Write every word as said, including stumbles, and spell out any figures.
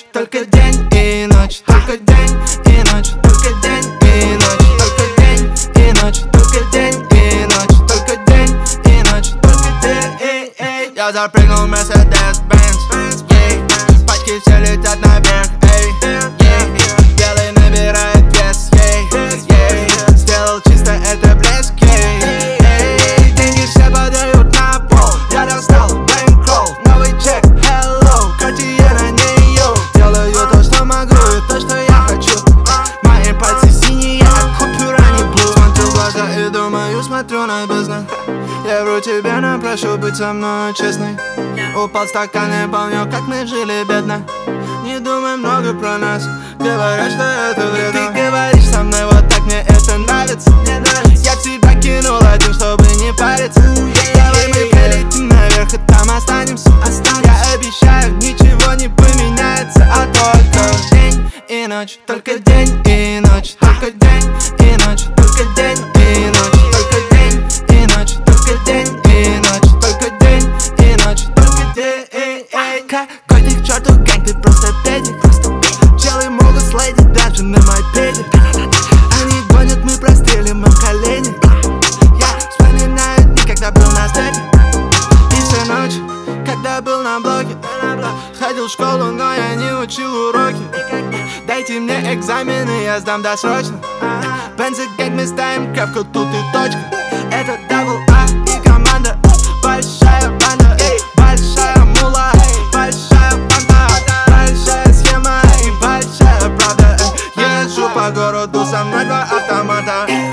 ночь, только день и ночь, только день и ночь, только день и ночь, только день и ночь, только день и ночь, только день и ночь, только день и ночь. Я запрыгнул в Mercedes-Benz, ей, пачки все летят наверх, эй, ей, белый набирает вес, ей, ей, сделал чисто это блеск, ей, ей, деньги все подают на пол, я достал бэнкролл, новый чек, hello, Cartier на нее, делаю то, что могу и то, что я хочу, мои пальцы синие, а купюра не blue. Смотрю в глаза и думаю, смотрю на бездну, я вру тебе, но прошу быть со мной честной. Упал стакан и помню, как мы жили бедно. Не думай много про нас, говорят, что это вредно. Ты говоришь со мной вот так, мне это нравится, мне нравится. Я тебя кинул один, чтобы не париться. Давай мы полетим наверх и там останемся. Я обещаю, ничего не поменяется, а только день и ночь, только день и ночь, только день и ночь, только день и ночь, только день и ночь, только день и ночь, только день и ночь, только день и ночь. Какой ты к черту гэнг, ты просто педик. Челы могут слайдить даже на мопеде. Они гонят, мы прострелим им колени. Я вспоминаю дни, когда был на степе. И всю ночь, когда был на блоке. Ходил в школу, но я не учил уроки. Дайте мне экзамены, я сдам досрочно. Бензогэнг, мы ставим кепку, тут и точка. Это дабл А и команда. Большая банда, большая мула, большая банда, большая схема и большая правда. Езжу по городу, со мной два автомата.